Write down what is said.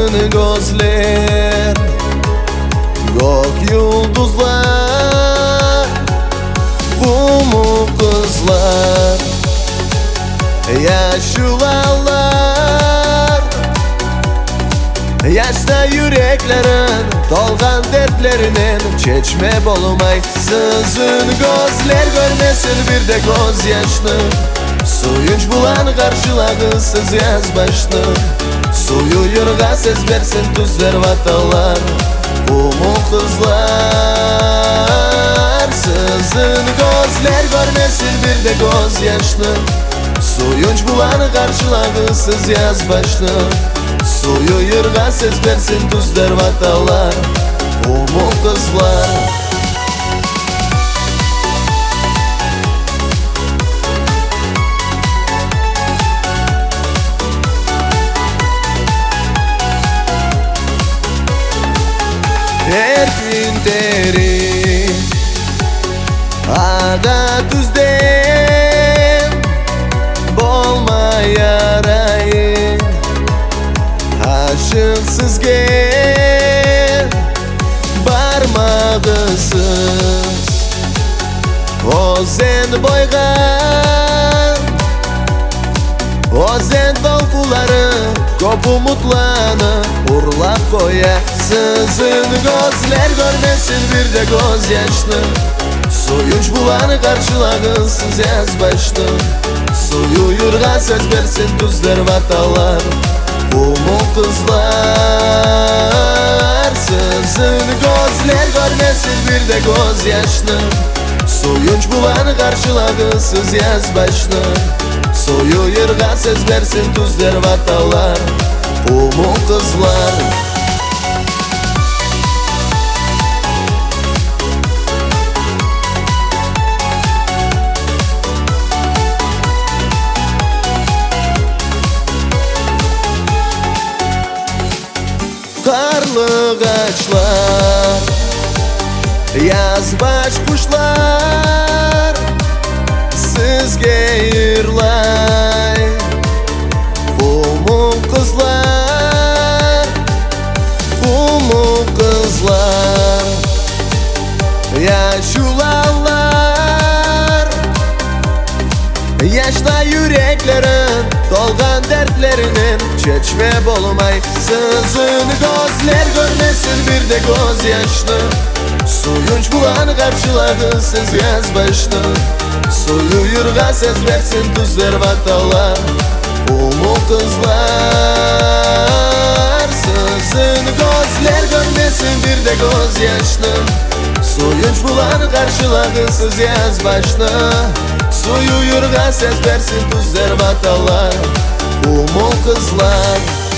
sızın gözler, gök yıldızlar. Bu mu kızlar, yaşlılar, yaşta yüreklerin dolgan dertlerinin çeçme bolmay. Sızın gözler görmesin bir de göz yaşlı, suyunç bulan karşılagısız yaz başlı. Suyu yırga ses versin tuzlar vatalar, bu mu kızlar. Sızın gözler görmesin bir de göz yaşlı, suyunç bulan karşılagısız yaz başlı. Suyu yırga ses versin tuzlar vatalar, bu mu kızlar. Her gün derin ada tüzdem bolma yarayı, aşıksız gel barmağısız ozen boygan, ozen dolkuları köp umutlarını urlap koya. Sızın gözler görmesin bir de göz yaşlı, suyunç bulanı karşılagısız yaz başlı. Suyu yurga söz versin tuzlar vatalar, bu mu kızlar. Sızın gözler görmesin bir de göz yaşlı, suyunç bulanı karşılagısız yaz başlı. Suyu yurga söz versin tuzlar vatalar, bu mu kızlar. Karlı ağaçlar, yazbaş kuşlar, sizge yırlay. Bu mu kızlar, bu mu kızlar, yaşlılar, yaşta yüreklerin dolgan dertlerinin çeçme bolmay. Sızın gözler görmesin bir de göz yaşlı, suyunç bulan karşılagısız yaz başlı. Suyu yırga ses versin tuzlar vatalar, bu mu kızlar. Sızın gözler görmesin bir de göz yaşlı, suyunç bulan karşılagısız yaz başlı. Suyu yırga ses versin tuzlar vatalar, bu mu kızlar.